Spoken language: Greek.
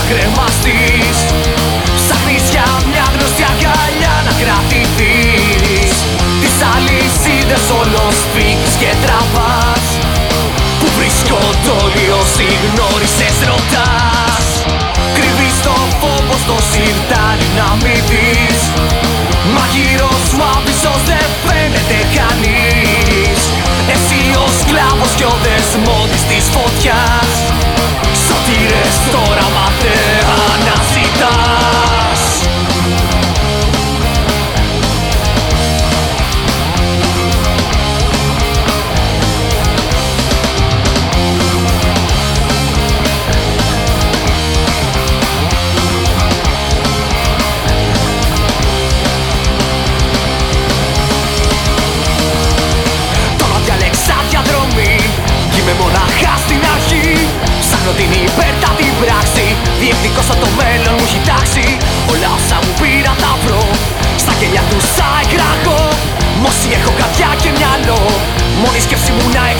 κρεμαστείς. Ψάχνεις για μια γνωστή αγκαλιά να κρατηθείς. Τις αλυσίδες όλο σφίγγεις και τραβάς. Που βρίσκονται όλοι όσοι γνώρισες ρωτάς. Κρύβεις το φόβο στο σιρτάρι να μην δεις. Μα γύρω σου άπισος δεν φαίνεται κανείς. Εσύ ο σκλάβος κι ο δεσμότης της φωτιάς. Σωτήρες τώρα μάθε αναζητάς. Είμαι μονάχα στην αρχή. Ψάχνω την υπέρτατη πράξη. Διεκδικώ το μέλλον μου έχει τάξει. Όλα όσα μου πήρα τα βρω. Στα κελιά του θα εκραγώ. Μ' όσοι έχω καρδιά και μυαλό. Μόνη σκέψη μου να